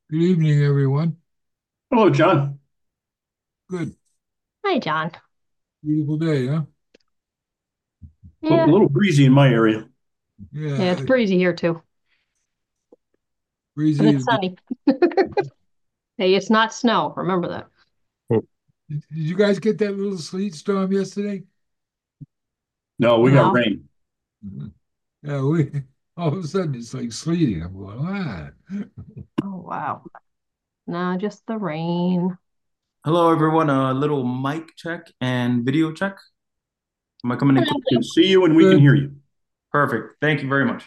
Good evening, everyone. Hello, John. Good. Hi, John. Beautiful day, huh? A Yeah, little breezy in my area. yeah, it's Yeah, breezy here too, but breezy. it's sunny. Hey, it's not snow. Remember that. Did you guys get that little sleet storm yesterday? No, we got No. rain. Mhm. Yeah, we all of a sudden it's like sleeting. I'm going, Oh, wow. No, just the rain. Hello, everyone. A little mic check and video check. Am I coming in clear? We can see you and we can Good. hear you. Perfect. Thank you very much.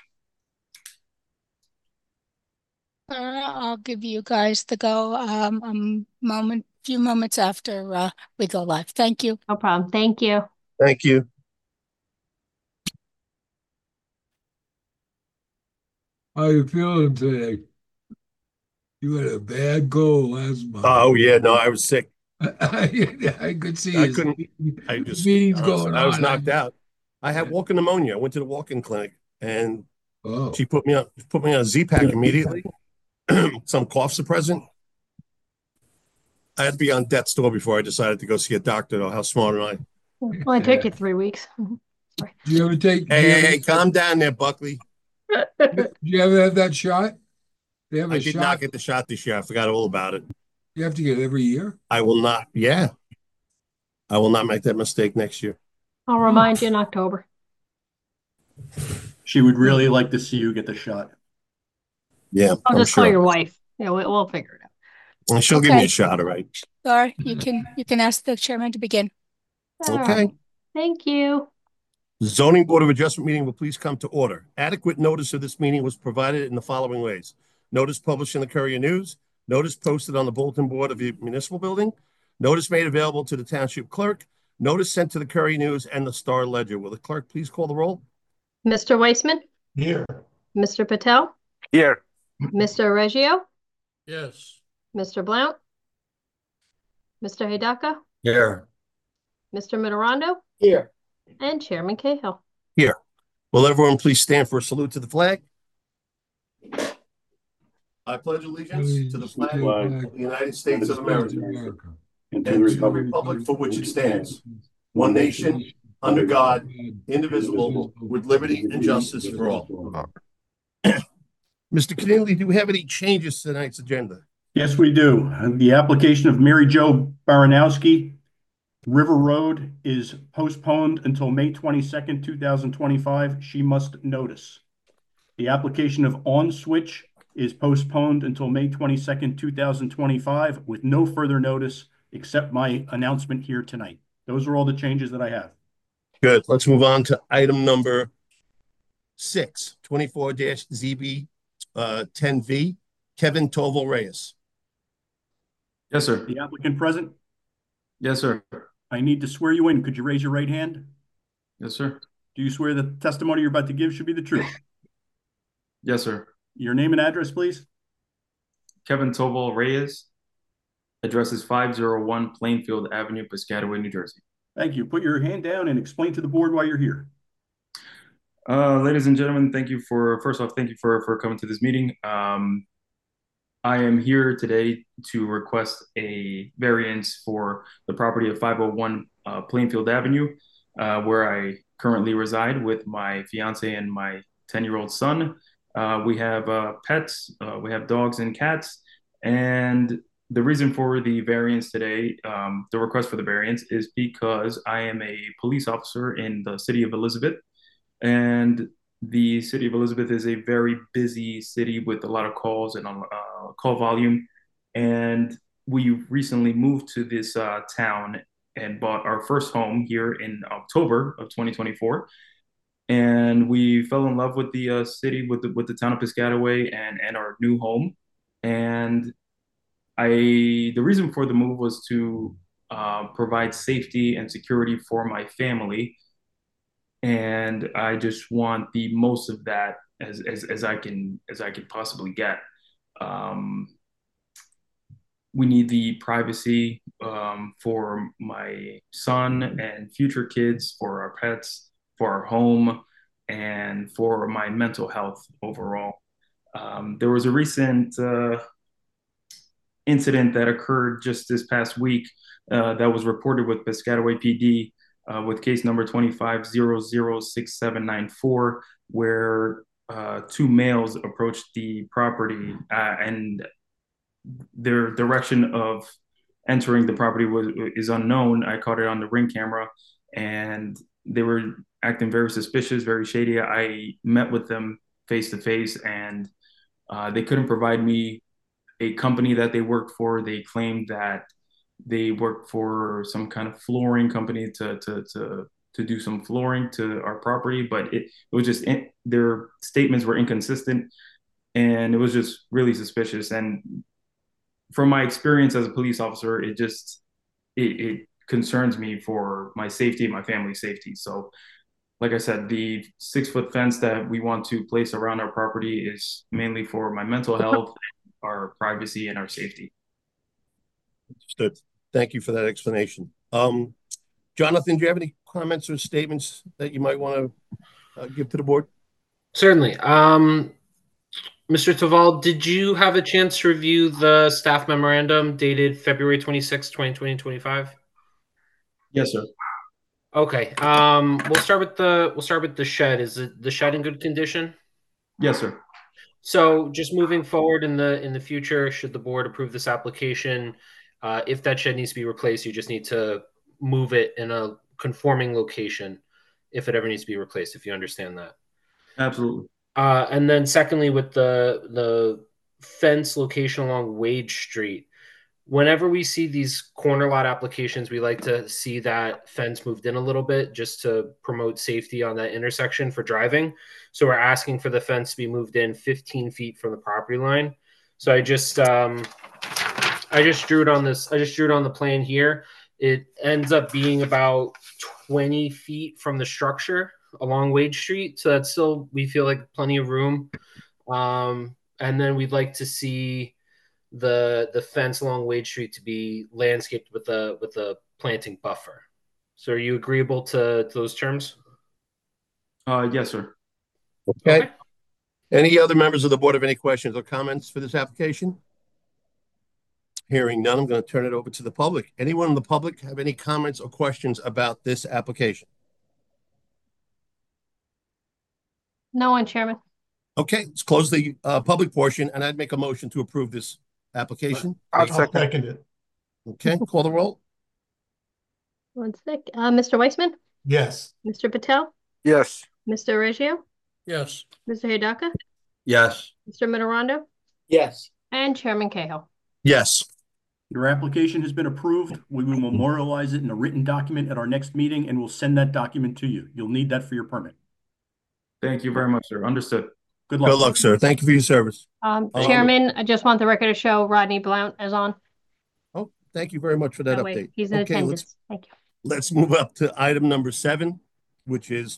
I'll give you guys the go few moments after we go live. Thank you. No problem. Thank you. Thank you. How you feeling today? You had a bad goal last month. Oh yeah, no, I was sick. I could see I his couldn't. I just meetings honestly, going I was on. knocked out. I had walking pneumonia. I went to the walk-in clinic, and Oh, she put me on a Z-Pack immediately. Some cough suppressant. I had to be on death's door before I decided to go see a doctor. Though, how smart am I? Well, it took yeah. you 3 weeks. Sorry. Do you ever take? Hey, hey, hey, calm down there, Buckley. Do you ever have that shot? They have I a did not shot. get the shot this year. I forgot all about it. You have to get it every year. I will not. Yeah, I will not make that mistake next year. I'll remind you in October. She would really like to see you get the shot. Yeah, I'll I'm just call sure. your wife. Yeah, we'll figure it out. And she'll give me a Okay, shot, all right? Laura, you can ask the chairman to begin. All Okay. right. Thank you. Zoning Board of Adjustment meeting will please come to order. Adequate notice of this meeting was provided in the following ways. Notice published in the Courier News, notice posted on the bulletin board of the municipal building, notice made available to the township clerk, notice sent to the Courier News and the Star Ledger. Will the clerk please call the roll? Mr. Weissman, Here. Mr. Patel, Here. Mr. Reggio, Yes. Mr. Blount, Mr. Hidaka, Here. Mr. Mitterondo, Here. and Chairman Cahill. Here. Will everyone please stand for a salute to the flag? I pledge allegiance to the Allegiance flag to the Flag flag of the United of States the of States of America America. and to the and to the republic republic for which it stands, one one nation, Nation, under God, God, indivisible, indivisible, indivisible, with liberty with and liberty justice and for justice all. for all. Mr. Keneally, do we have any changes to tonight's agenda? Yes, we do. The application of Mary Jo Baranowski, River Road, is postponed until May 22nd, 2025. She must notice. The application of On Switch is postponed until May 22nd, 2025, with no further notice except my announcement here tonight. Those are all the changes that I have. Good. Let's move on to item number 6, 24-ZB 10V, Kevin Toval Reyes. Yes, sir. The applicant present, Yes, sir. I need to swear you in. Could you raise your right hand? Yes, sir. Do you swear the testimony you're about to give should be the truth? Yes, sir. Your name and address, please. Kevin Toval Reyes. Address is 501 Plainfield Avenue, Piscataway, New Jersey. Thank you. Put your hand down and explain to the board why you're here. Ladies and gentlemen, first off, thank you for coming to this meeting. I am here today to request a variance for the property of 501 Plainfield Avenue, where I currently reside with my fiance and my 10-year-old son. We have pets, we have dogs and cats, and the reason for the variance today, the request for the variance, is because I am a police officer in the city of Elizabeth, and the city of Elizabeth is a very busy city with a lot of calls and call volume. And we recently moved to this town and bought our first home here in October of 2024. And we fell in love with the city, with the town of Piscataway and our new home. And the reason for the move was to provide safety and security for my family, and I just want the most of that as I can possibly get. Um, we need the privacy for my son and future kids, for our pets, for our home, and for my mental health overall. There was a recent incident that occurred just this past week that was reported with Piscataway PD with case number 25006794, where two males approached the property and their direction of entering the property is unknown. I caught it on the Ring camera, and they were acting very suspicious, very shady. I met with them face to face, and they couldn't provide me a company that they worked for. They claimed that they worked for some kind of flooring company to do some flooring to our property, but it was just their statements were inconsistent, and it was just really suspicious. And from my experience as a police officer, it concerns me for my safety, my family's safety. So, like I said, the 6-foot fence that we want to place around our property is mainly for my mental health, our privacy, and our safety. Understood. Thank you for that explanation. Jonathan, do you have any comments or statements that you might want to give to the board? Certainly. Mr. Taval, did you have a chance to review the staff memorandum dated February 26, 2025? Yes, sir. Okay. We'll start with the shed. Is the shed in good condition? Yes, sir. So just moving forward in the future, should the board approve this application, if that shed needs to be replaced, you just need to move it in a conforming location if it ever needs to be replaced, if you understand that. Absolutely. And then secondly, with the fence location along Wade Street, whenever we see these corner lot applications, we like to see that fence moved in a little bit just to promote safety on that intersection for driving. So we're asking for the fence to be moved in 15 feet from the property line. So I just drew it on this. I just drew it on the plan here. It ends up being about 20 feet from the structure along Wade Street. So that's still, we feel like plenty of room. And then we'd like to see the fence along Wade Street to be landscaped with a planting buffer. So are you agreeable to those terms? Yes, sir. Okay. Any other members of the board have any questions or comments for this application? Hearing none, I'm going to turn it over to the public. Anyone in the public have any comments or questions about this application? No one, Chairman. Okay, let's close the public portion, and I'd make a motion to approve this application. I'll second it. Okay, call the roll. 1 sec. Mr. Weissman, Yes. Mr. Patel, Yes. Mr. Reggio, Yes. Mr. Hidaka, Yes. Mr. Mitterondo, Yes. and Chairman Cahill. Yes. Your application has been approved. We will memorialize it in a written document at our next meeting, and we'll send that document to you. You'll need that for your permit. Thank you very much, sir. Understood. Good luck. Good luck, sir. Thank you for your service. Chairman, I just want the record to show Rodney Blount is on. Oh, thank you very much for that That way update. he's in Okay, attendance. Thank you. let's move up to item number 7, which is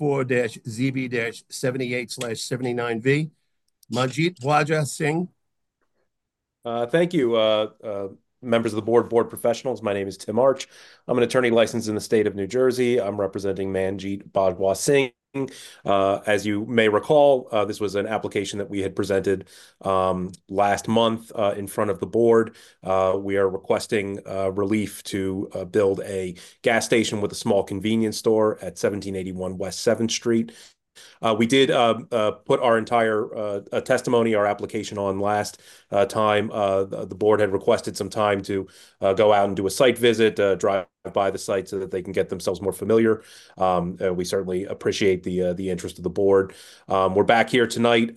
24-ZB-78/79V. Manjeet Waja Singh. Thank you, members of the board professionals. My name is Tim Arch. I'm an attorney licensed in the state of New Jersey. I'm representing Manjeet Bajwa Singh. As you may recall, this was an application that we had presented last month in front of the board. We are requesting relief to build a gas station with a small convenience store at 1781 West 7th Street. We did put our entire testimony, our application on last time. The board had requested some time to go out and do a site visit, drive by the site so that they can get themselves more familiar. We certainly appreciate the interest of the board. We're back here tonight.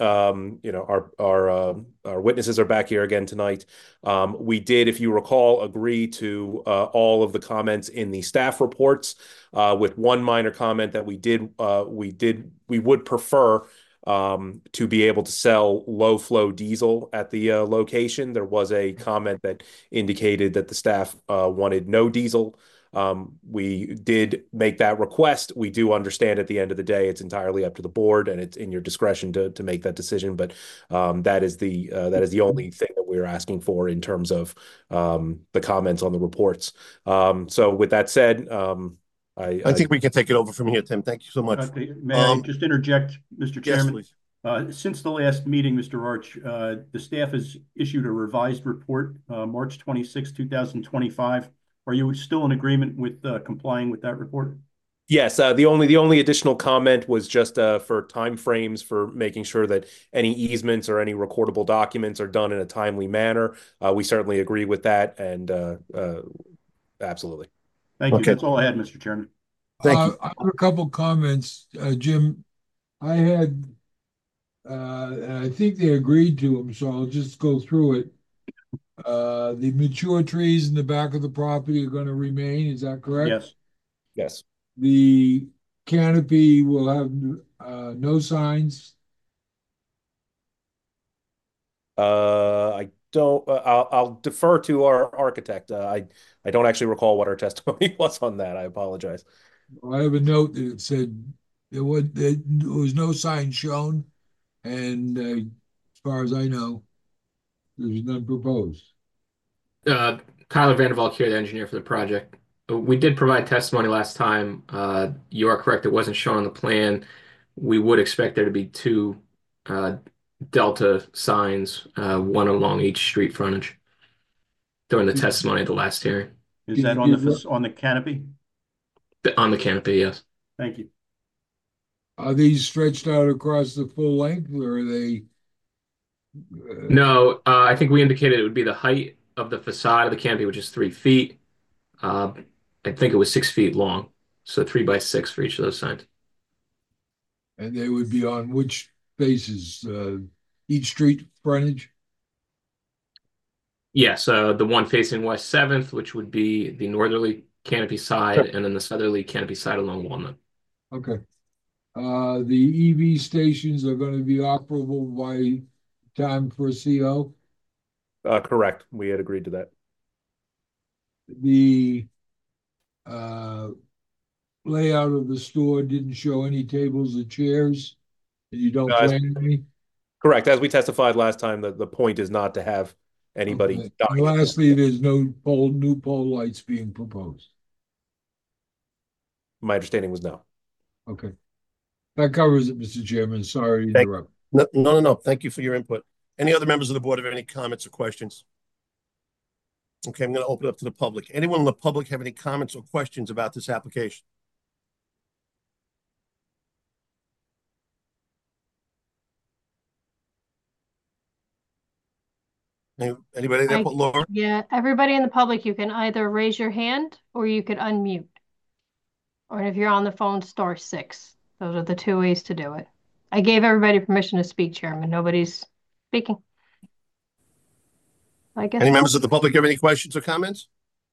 Our witnesses are back here again tonight. We did, if you recall, agree to all of the comments in the staff reports, with one minor comment that we would prefer to be able to sell low-flow diesel at the location. There was a comment that indicated that the staff wanted no diesel. We did make that request. We do understand at the end of the day, it's entirely up to the board, and it's in your discretion to make that decision. But that is the only thing that we're asking for in terms of the comments on the reports. So with that said, I think we can take it over from here, Tim. Thank you so much. May I just interject, Mr. Chairman? Yes, please. Since the last meeting, Mr. Arch, the staff has issued a revised report, March 26, 2025. Are you still in agreement with complying with that report? Yes, the only additional comment was just for timeframes for making sure that any easements or any recordable documents are done in a timely manner. We certainly agree with that, and absolutely. Thank you. Okay. That's all I had, Mr. Chairman. Thank you. I have a couple comments, Jim. I had, and I think they agreed to them, so I'll just go through it. The mature trees in the back of the property are going to remain. Is that correct? Yes. Yes. The canopy will have no signs. I don't. I'll defer to our architect. I don't actually recall what our testimony was on that. I apologize. I have a note that it said there was no sign shown, and as far as I know, there's none proposed. Tyler Vandervalk here, the engineer for the project. We did provide testimony last time. You are correct, it wasn't shown on the plan. We would expect there to be two delta signs, one along each street frontage during the testimony at the last hearing. Is Can that you on give on the canopy? On the canopy, yes. Thank you. Are these stretched out across the full length, or are they? No, I think we indicated it would be the height of the facade of the canopy, which is 3 feet. I think it was 6 feet long, so 3 by 6 for each of those signs. And they would be on which faces? Each street frontage? Yes, the one facing West 7th, which would be the northerly canopy side, and then the southerly canopy side along Walnut. Okay. The EV stations are going to be operable by time for a CO. Correct. We had agreed to that. The layout of the store didn't show any tables or chairs, and you don't plan any? Correct. As we testified last time, the point is not to have anybody Okay. dine. And lastly, there's no new pole lights being proposed. My understanding was no. Okay. That covers it, Mr. Chairman. Sorry to interrupt. No. Thank you for your input. Any other members of the board have any comments or questions? Okay, I'm going to open it up to the public. Anyone in the public have any comments or questions about this application? Anybody there, Laura? Yeah, everybody in the public, you can either raise your hand or you could unmute. Or if you're on the phone, *6. Those are the two ways to do it. I gave everybody permission to speak, Chairman. Nobody's speaking. I guess Any members of the public have any questions or comments?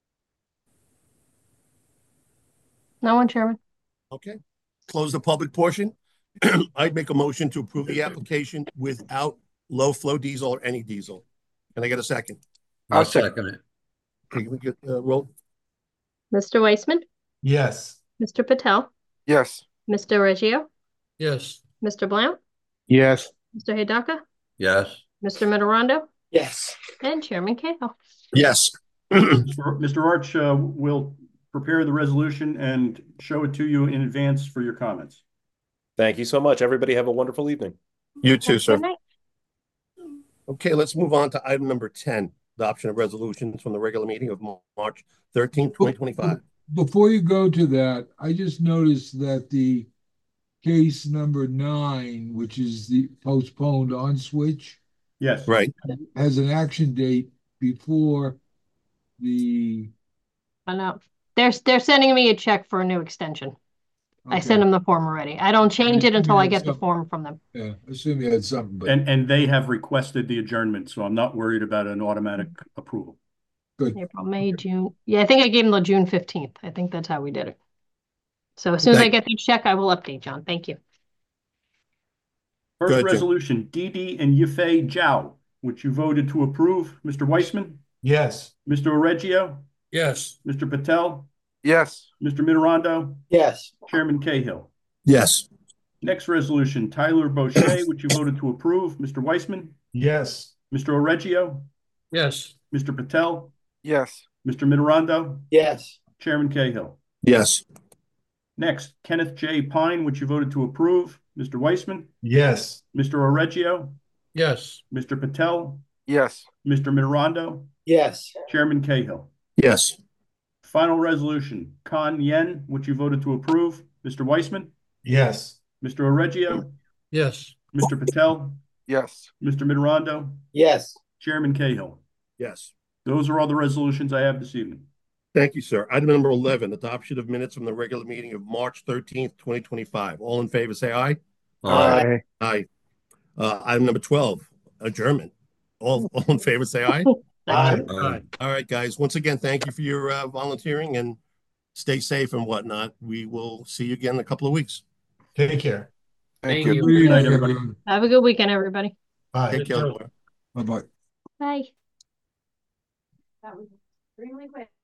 no one, Chairman. Okay. Close the public portion. I'd make a motion to approve the application without low flow diesel or any diesel. Can I get a second? I'll second it. Okay, can we get roll? Mr. Weissman, Yes. Mr. Patel, Yes. Mr. Reggio, Yes. Mr. Blount, Yes. Mr. Hidaka, Yes. Mr. Mitterondo, Yes. and Chairman Cahill. Yes. Mr. Arch will prepare the resolution and show it to you in advance for your comments. Thank you so much. Everybody have a wonderful evening. You too, sir. Good night. Okay, let's move on to item number 10, adoption of resolutions from the regular meeting of March 13th, 2025. Before you go to that, I just noticed that the case number 9, which is the postponed on switch, Yes. Right. has an action date before the. I know. They're sending me a check for a new extension. I sent them the form already. I don't change it until I get the form from them. Yeah, I assume you had something, but And they have requested the adjournment, so I'm not worried about an automatic approval. good. April, May, June. Yeah, I think I gave them the June 15th. I think that's how we did it. So as soon as I get the check, I will update John. Thank you. First Good, Jim. resolution, Didi and Yifei Zhao, which you voted to approve. Mr. Weissman, Yes. Mr. Oreggio, Yes. Mr. Patel, Yes. Mr. Mitterondo, Yes. Chairman Cahill. Yes. Next resolution, Tyler Boucher, which you voted to approve. Mr. Weissman, Yes. Mr. Oreggio, Yes. Mr. Patel, Yes. Mr. Mitterondo, Yes. Chairman Cahill. Yes. Next, Kenneth J. Pine, which you voted to approve. Mr. Weissman, Yes. Mr. Oreggio, Yes. Mr. Patel, Yes. Mr. Mitterondo, Yes. Chairman Cahill. Yes. Final resolution, Con Yen, which you voted to approve. Mr. Weissman, Yes. Mr. Oreggio, Yes. Mr. Patel, Yes. Mr. Mitterondo, Yes. Chairman Cahill. Yes. Those are all the resolutions I have this evening. Thank you, sir. Item number 11, adoption of minutes from the regular meeting of March 13th, 2025. All in favor, say aye. Aye. Aye. Item number 12, adjournment. All in favor, say aye. Aye. All right, guys. Once again, thank you for your volunteering and stay safe and whatnot. We will see you again in a couple of weeks. Take care. Thank Thank you. you. Good night, everybody. Have a good weekend, everybody. Bye. Take care, Laura. Bye-bye. Bye. That was extremely quick.